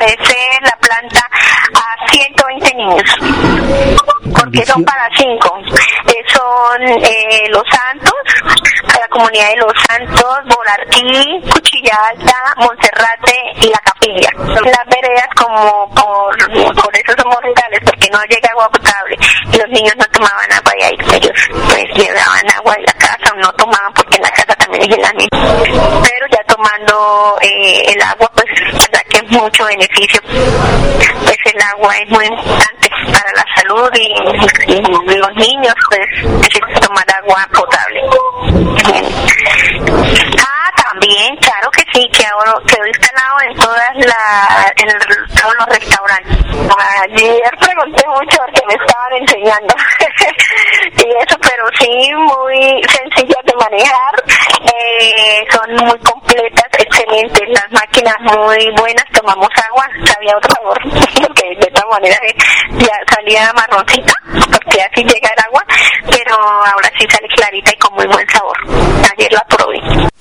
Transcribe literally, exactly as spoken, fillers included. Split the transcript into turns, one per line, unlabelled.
ofrece la planta a ciento veinte niños, porque son para cinco. Eh, son eh, Los Santos, la comunidad de Los Santos, Bolartí, Cuchilla Alta, Monserrate y La Capilla. Las veredas como por, por eso somos rurales, porque no llega agua potable y los niños no tomaban agua de ahí, ellos pues llevaban agua de la casa o no tomaban porque en la casa también es el año. Pero ya tomando eh, el agua, pues verdad que es mucho beneficio, pues el agua es muy importante para la salud y, y los niños pues necesitan tomar agua potable. Ah, también, claro que sí, que ahora quedó instalado en todas la, en el, todos los restaurantes. Ayer pregunté mucho porque me estaban enseñando y eso, pero sí, muy sencillas de manejar, eh, son muy completas, excelentes, las máquinas muy buenas, tomamos agua, sabía otro sabor, porque de esta manera ya salía marroncita, porque así llega el agua, pero ahora sí sale clarita y con muy buen sabor. Ayer la probé.